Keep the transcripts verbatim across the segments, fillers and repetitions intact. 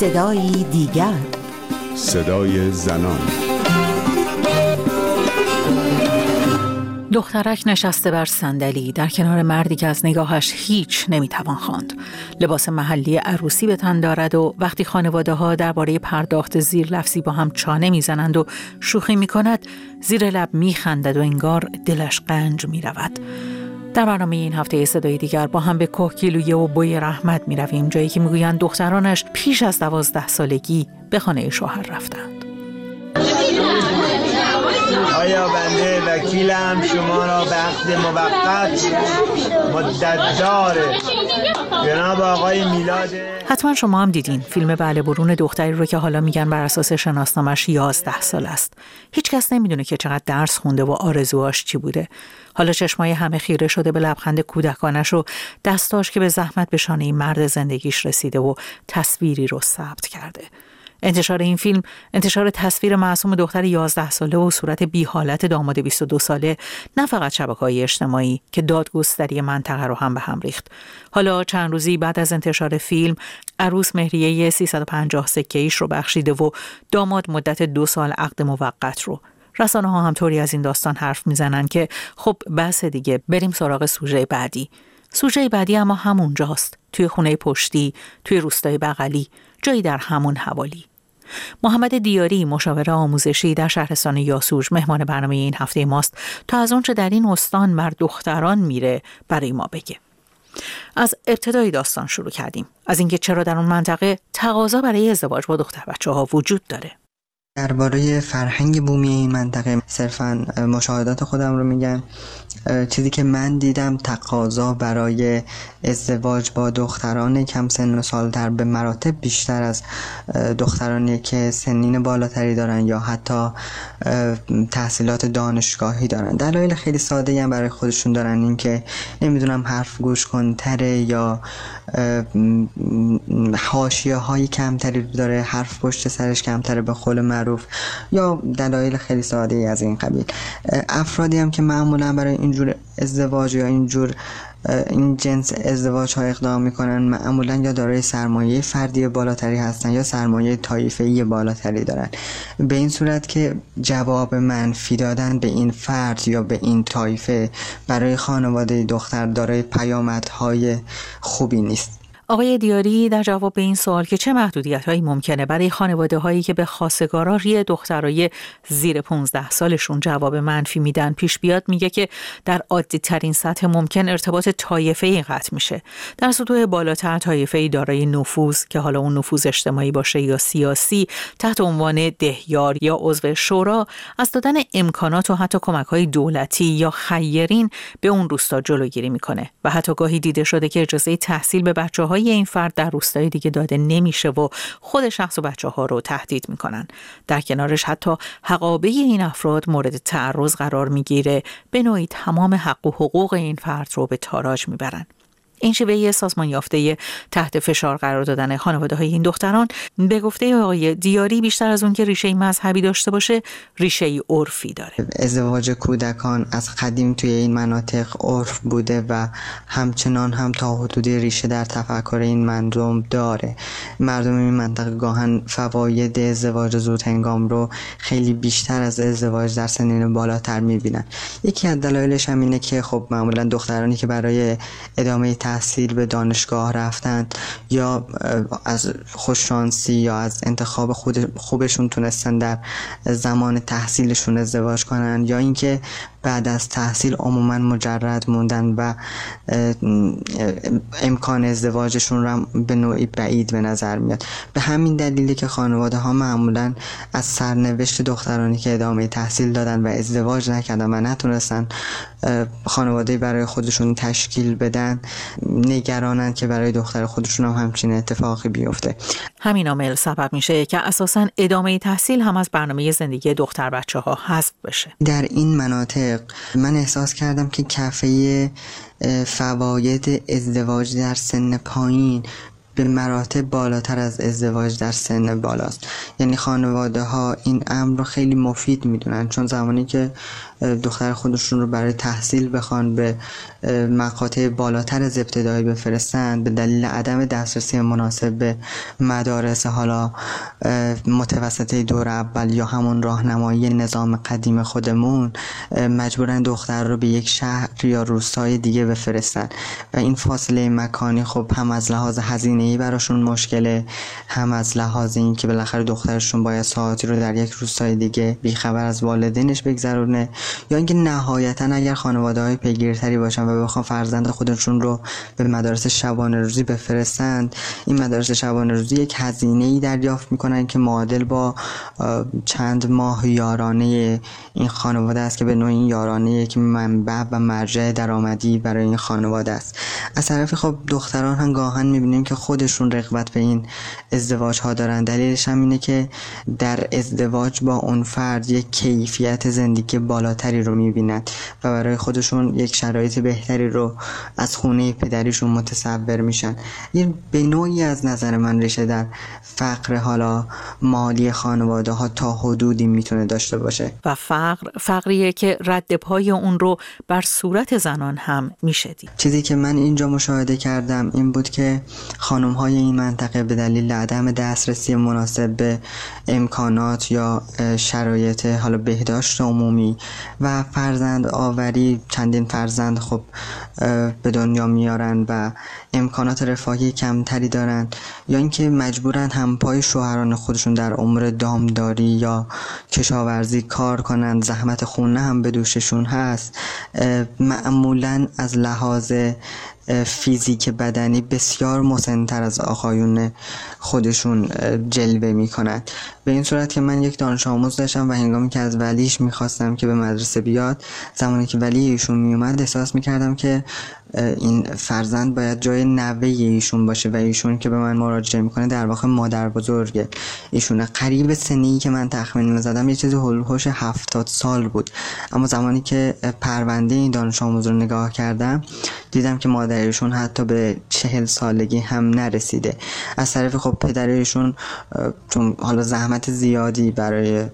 صدایی دیگر، صدای زنان. دخترک نشسته بر صندلی در کنار مردی که از نگاهش هیچ نمیتوان خواند. لباس محلی عروسی به تن دارد و وقتی خانواده ها درباره پرداخت زیر لفظی با هم چانه میزنند و شوخی میکند، زیر لب میخندد و انگار دلش قنج میرود. در برنامه این هفته صدای دیگر با هم به کوهگیلویه و بوی رحمت میرویم، جایی که میگویند دخترانش پیش از دوازده سالگی به خانه شوهر رفتند. آیا بنده وکیلم شما را به عقد موقت مدت داره جناب آقای میلاد. حتما شما هم دیدین فیلم بله برون دختری رو که حالا میگن بر اساس شناسنامه‌اش یازده سال است. هیچ کس نمیدونه که چقدر درس خونده و آرزوهاش چی بوده. حالا چشمای همه خیره شده به لبخند کودکانش و دستاش که به زحمت به شانه مرد زندگیش رسیده و تصویری رو ثبت کرده. انتشار این فیلم، انتشار تصویر معصوم دختر یازده ساله و صورت بی حالت داماد بیست و دو ساله، نه فقط شبکه‌های اجتماعی که دادگستری منطقه رو هم به هم ریخت. حالا چند روزی بعد از انتشار فیلم، عروس مهریه سیصد و پنجاه سکه‌ایش رو بخشیده و داماد مدت دو سال عقد موقت رو. رسانه ها هم طوری از این داستان حرف میزنن که خب بس دیگه، بریم سراغ سوژه بعدی. سوژه بعدی اما همونجاست، توی خونه پشتی، توی روستای بغلی، جایی در همون حوالی. محمد دیاری، مشاور آموزشی در شهرستان یاسوج، مهمان برنامه این هفته ماست تا از اونچه در این استان بر دختران میره برای ما بگه. از ابتدای داستان شروع کردیم، از اینکه چرا در اون منطقه تقاضا برای ازدواج با دختر بچه‌ها وجود داره. درباره فرهنگ بومی این منطقه صرفاً مشاهدات خودم رو میگم. چیزی که من دیدم، تقاضا برای ازدواج با دختران کم سن و سالتر به مراتب بیشتر از دخترانی که سنین بالاتری دارن یا حتی تحصیلات دانشگاهی دارن. دلایل خیلی ساده‌ای هم برای خودشون دارن، این که نمیدونم حرف گوش کنتره یا حاشیه هایی کمتری داره، حرف پشت سرش کمتره به قول معروف، یا دلایل خیلی ساده‌ای از این قبیل. افرادی هم که معمولا برای اینجور ازدواج یا اینجور این جنس ازدواج ها اقدام میکنن، معمولا یا دارای سرمایه فردی بالاتری هستن یا سرمایه طایفه‌ای بالاتری دارن، به این صورت که جواب منفی دادن به این فرد یا به این طایفه برای خانواده دختر دارای پیامدهای خوبی نیست. آقای دیاری در جواب به این سوال که چه محدودیت‌هایی ممکنه برای خانواده‌هایی که به خواستگارای دخترای زیر پانزده سالشون جواب منفی میدن پیش بیاد، میگه که در عادی ترین سطح ممکن ارتباط طایفه‌ای قطع میشه. در سطوح بالاتر طایفه‌ای دارای نفوذ که حالا اون نفوذ اجتماعی باشه یا سیاسی، تحت عنوان دهیار یا عضو شورا، از دادن امکانات و حتی کمک‌های دولتی یا خیرین به اون روستا جلوگیری میکنه و حتی گاهی دیده شده که اجازه تحصیل به بچه‌ها این فرد در روستای دیگه داده نمیشه و خود شخص و بچه ها رو تهدید میکنن. در کنارش حتی حقابه این افراد مورد تعرض قرار میگیره، به نوعی تمام حق و حقوق این فرد رو به تاراج میبرن. این شیوه سازمان یافته تحت فشار قرار دادن خانواده های این دختران به گفته آقای دیاری بیشتر از اون که ریشه مذهبی داشته باشه، ریشه عرفی داره. ازدواج کودکان از قدیم توی این مناطق عرف بوده و همچنان هم تا حدودی ریشه در تفکر این مردم داره. مردم این منطقه گاهن فواید ازدواج زود هنگام رو خیلی بیشتر از ازدواج در سنین بالاتر میبینن. یکی از دلایلش هم اینه که خب معمولا دخترانی که برای ادامه تحصیل به دانشگاه رفتند یا از خوششانسی یا از انتخاب خود خوبشون تونستن در زمان تحصیلشون ازدواج کنن، یا اینکه بعد از تحصیل عموما مجرد موندن و امکان ازدواجشون رو به نوعی بعید به نظر میاد. به همین دلیلی که خانواده ها معمولا از سرنوشت دخترانی که ادامه تحصیل دادن و ازدواج نکردن و نتونستن خانواده برای خودشون تشکیل بدن، نگرانن که برای دختر خودشون هم همچین اتفاقی بیفته. همین عامل سبب میشه که اساساً ادامه تحصیل هم از برنامه زندگی دختر بچه ها حذف بشه. در این مناطق من احساس کردم که کفه فواید ازدواج در سن پایین به مراتب بالاتر از ازدواج در سن بالاست. یعنی خانواده ها این امر رو خیلی مفید میدونن، چون زمانی که دختر خودشون رو برای تحصیل بخوان به مقاطع بالاتر از ابتدایی بفرستن، به دلیل عدم دسترسی مناسب به مدارس حالا متوسطه دور اول یا همون راهنمایی نظام قدیم خودمون، مجبورن دختر رو به یک شهر یا روستای دیگه بفرستن و این فاصله مکانی خب هم از لحاظ هزینه‌ای براشون مشکله، هم از لحاظ این که بالاخره دخترشون باید ساعتی رو در یک روستای دیگه بیخبر از والدینش بگذرونه، یا اینکه نهایتا اگر خانواده‌های پیگیرتری باشن و بخوان فرزند خودشون رو به مدارس شبانه روزی بفرستند، این مدارس شبانه روزی یک هزینه‌ای دریافت میکنن که معادل با چند ماه یارانه این خانواده است که به نوعی این یارانه یک منبع و مرجع درآمدی برای این خانواده است. از طرفی خب دختران هم گاهن میبینیم که خودشون رغبت به این ازدواج ها دارن. دلیلش هم اینه که در ازدواج با اون فرد یک کیفیت زندگی بالاتری رو میبینند و برای خودشون یک شرایط بهتری رو از خونه پدریشون متصور میشن. این به نوعی از نظر من ریشه در فقر حالا مالی خانواده ها تا حدودی میتونه داشته باشه و فقر فقریه که رد پای اون رو بر صورت زنان هم میشه دید. چیزی که من اینجا مشاهده کردم این بود که خانم های این منطقه به دلیل عدم دسترسی مناسب به امکانات یا شرایط حالا بهداشت عمومی و فرزند آوری، چندین فرزند خب به دنیا میارن و امکانات رفاهی کمتری دارن، یا اینکه مجبورن هم پای شوهران خودشون در امور دامداری یا کشاورزی کار کنن، زحمت خونه هم به دوششون هست، معمولاً از لحاظ فیزیک بدنی بسیار مسن‌تر از آقایون خودشون جلوه میکنند. به این صورت که من یک دانش آموز داشتم و هنگامی که از ولیش میخواستم که به مدرسه بیاد، زمانی که ولی ایشون میومد احساس میکردم که این فرزند باید جای نوه ایشون باشه و ایشون که به من مراجعه میکنه در واقع مادر بزرگه ایشونه. قریب سنی که من تخمین میزدم یه چیزی هولوش هفتاد سال بود، اما زمانی که پرونده این دانش آموز رو نگاه کردم دیدم که مادر ایشون حتی به چهل سالگی هم نرسیده. از طرف خب پدر ایشون چون حالا زحمت زیادی برای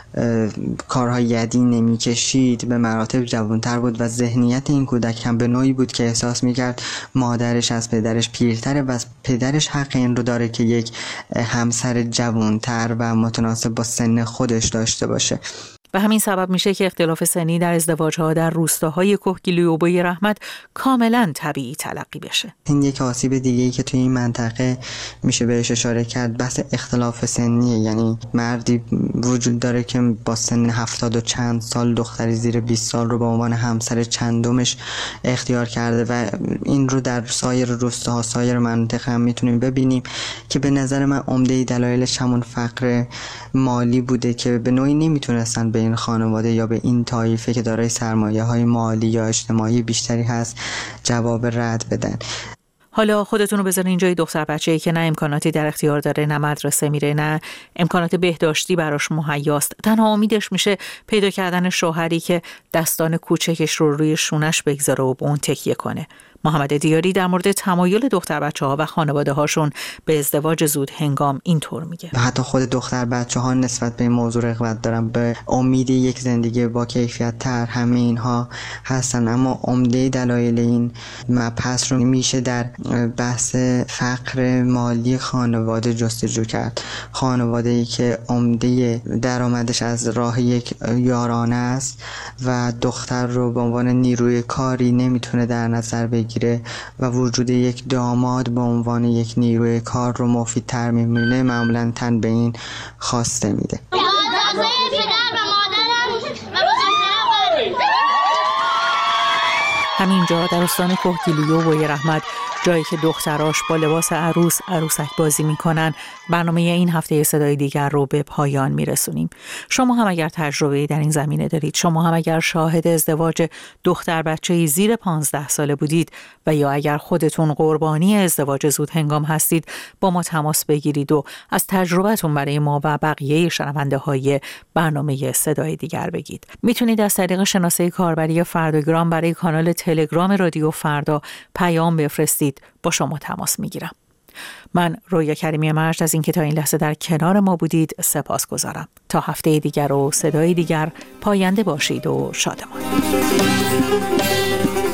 کارهای یدی نمی کشید به مراتب جوانتر بود و ذهنیت این کودک هم به نوعی بود که احساس میکرد مادرش از پدرش پیرتره و پدرش حق این رو داره که یک همسر جوانتر و متناسب با سن خودش داشته باشه. و همین سبب میشه که اختلاف سنی در ازدواج‌ها در روستاهای کهگیلوی و بوی رحمت کاملا طبیعی تلقی بشه. این یک آسیب دیگه‌ای که توی این منطقه میشه بهش اشاره کرد بحث اختلاف سنیه. یعنی مردی وجود داره که با سن هفتاد و چند سال دختری زیر بیست سال رو به عنوان همسر چندمش اختیار کرده و این رو در سایر روستاها سایر مناطق هم میتونیم ببینیم که به نظر من عمده دلایلش همون فقر مالی بوده که به نوعی نمیتونستن به این خانواده یا به این طایفه که دارای سرمایه‌های مالی یا اجتماعی بیشتری هست جواب رد بدن. حالا خودتون رو بذارین اینجای دختر بچه‌ای که نه امکاناتی در اختیار داره، نه مدرسه میره، نه امکانات بهداشتی براش مهیاست. تنها امیدش میشه پیدا کردن شوهری که دستان کوچکش رو روی شونش بگذاره و به اون تکیه کنه. محمد دیاری در مورد تمایل دختر بچه‌ها و خانواده هاشون به ازدواج زود هنگام اینطور میگه. حتی خود دختر بچه‌ها نسبت به این موضوع رغبت دارن، به امید یک زندگی با کیفیت تر، همه اینها هستن، اما عمده دلایل این مبحث رو میشه در بحث فقر مالی خانواده جستجو کرد. خانواده‌ای که عمده درآمدش از راه یک یارانه است و دختر رو به عنوان نیروی کاری نمیتونه در نظر بگیره و وجود یک داماد به عنوان یک نیروی کار رو مفیدتر می‌بینه، معمولاً تن به این خواسته میده. همینجا در استان کهگیلوی و بوی رحمت، جایی که دختراش با لباس عروس عروسک بازی میکنن، برنامه این هفته صدای دیگر رو به پایان میرسونیم. شما هم اگر تجربه در این زمینه دارید، شما هم اگر شاهد ازدواج دختر بچه‌ای زیر پانزده ساله بودید و یا اگر خودتون قربانی ازدواج زود هنگام هستید، با ما تماس بگیرید و از تجربتون برای ما و بقیه شنونده های برنامه صدای دیگر بگید. میتونید از طریق شناسه کاربری فرداگرام برای کانال تلگرام رادیو فردا پیام بفرستید، با شما تماس میگیرم. من رویا کریمی مرج از اینکه تا این لحظه در کنار ما بودید سپاسگزارم. تا هفته دیگر و صدای دیگر، پاینده باشید و شادمان.